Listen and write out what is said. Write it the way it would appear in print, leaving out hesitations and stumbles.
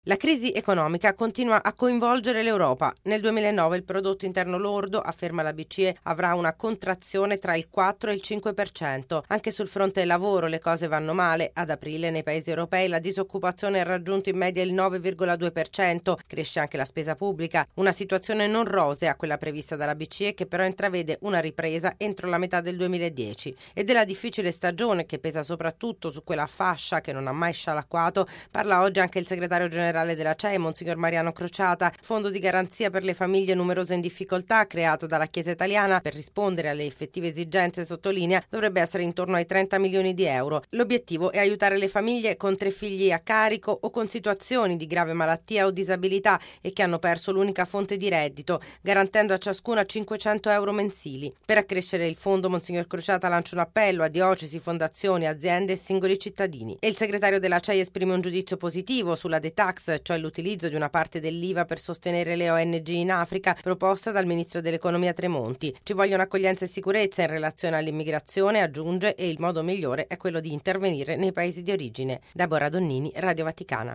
La crisi economica continua a coinvolgere l'Europa. Nel 2009 il prodotto interno lordo, afferma la BCE, avrà una contrazione tra il 4 e il 5%. Anche sul fronte del lavoro le cose vanno male. Ad aprile nei paesi europei la disoccupazione ha raggiunto in media il 9,2%. Cresce anche la spesa pubblica. Una situazione non rosea, quella prevista dalla BCE, che però intravede una ripresa entro la metà del 2010. E della difficile stagione che pesa soprattutto su quella fascia che non ha mai scialacquato parla oggi anche il segretario generale della CEI, Monsignor Mariano Crociata. Fondo di garanzia per le famiglie numerose in difficoltà creato dalla Chiesa italiana per rispondere alle effettive esigenze, sottolinea, dovrebbe essere intorno ai 30 milioni di euro. L'obiettivo è aiutare le famiglie con 3 figli a carico o con situazioni di grave malattia o disabilità e che hanno perso l'unica fonte di reddito, garantendo a ciascuna 500 euro mensili. Per accrescere il fondo, Monsignor Crociata lancia un appello a diocesi, fondazioni, aziende e singoli cittadini. E il segretario della CEI esprime un giudizio positivo sulla detax, cioè l'utilizzo di una parte dell'IVA per sostenere le ONG in Africa, proposta dal ministro dell'economia Tremonti. Ci vogliono accoglienza e sicurezza in relazione all'immigrazione, aggiunge, e il modo migliore è quello di intervenire nei paesi di origine. Deborah Donnini, Radio Vaticana.